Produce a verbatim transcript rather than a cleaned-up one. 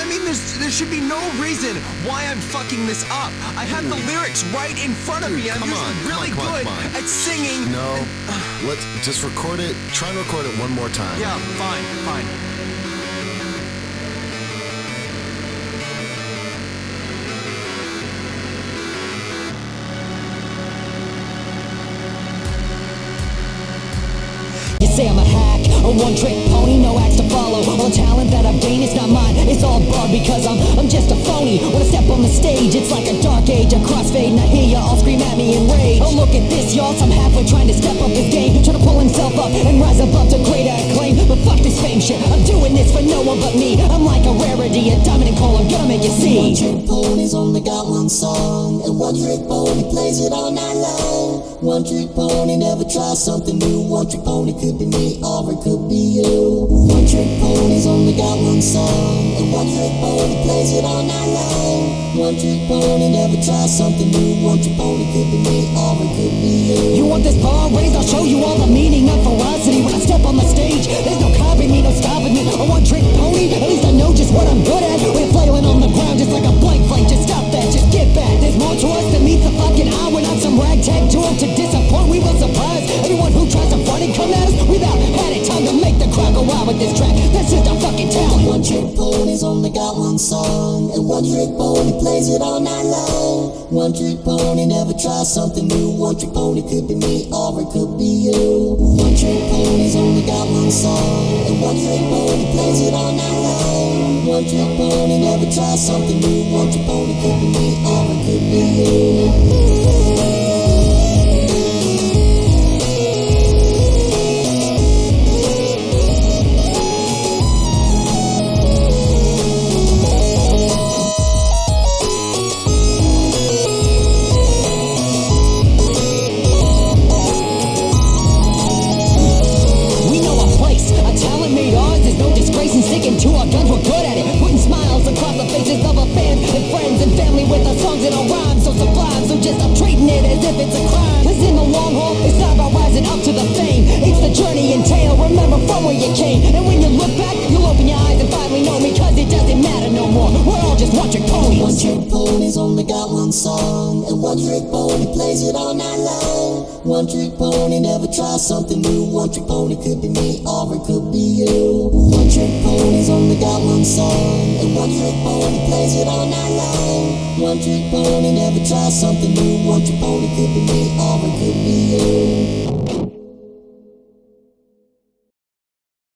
I mean, there's, there should be no reason why I'm fucking this up. I have the lyrics right in front of me. I'm Come usually on, come really on, come on, good come on. at singing. No, let's just record it. Try and record it one more time. Yeah, fine, fine. You say I'm a hack, a one-trick pony, no acts to follow. All the talent that I've gained is not mine, it's all above because I'm I'm just a phony. When I step on the stage, it's like a dark age, a crossfade, and I hear ya all scream at me in rage. Oh, look at this, y'all, some halfway trying to step up his game, trying to pull himself up and rise above to greater acclaim. But fuck this fame shit, I'm doing this for no one but me. I'm like a rarity, a diamond and coal, I'm gonna make you see. One-trick pony's only got one song, and one-trick pony plays it all night long. One-trick pony never tries something new. One-trick pony could be me or it could be you. One-trick pony's only got one song, and one-trick pony plays it all night long. One-trick pony never tries something new. One-trick pony could be me or it could be you. You want this bar raised? I'll show you all the meaning of ferocity. When I step on the stage, there's no copying me, no stopping me. A one-trick pony, at least I know just what I'm good at. We're flailing on the ground just like a blank flake. Just stop that, just get back. There's more to us than meets the fucking eye. We're not some ragtag duo to disappoint. We will surprise everyone who tries to front and come at us. Without had it time to make the crowd go wild with this track. That's just our fucking talent. One-trick pony's only got one song, and one-trick pony plays it all night long. One-trick pony never tries something new. One-trick pony could be me or it could be you. One-trick pony's only got one song, and one-trick pony plays it all night long. One-trick pony never tries something new. One-trick pony could be me or it could be you. Sticking to our guns, we're good at it. Putting smiles across the faces of our fans and friends and family with our songs and our rhymes so sublime. So just I'm treating it as if it's a crime. Cause in the long haul, it's not about rising up to the fame. It's the journey entail, remember from where you came. And when you look back, you'll open your eyes and finally know me. Cause it doesn't matter no more, we're all just one-trick ponies. One-trick pony's only got one song, and one-trick pony plays it all night long. One-trick pony never tries something new. One-trick pony could be me or it could be you. One-trick pony's only got one song, and one-trick pony plays it all night long. One-trick pony never tries something new. One-trick pony could be me or it could be you.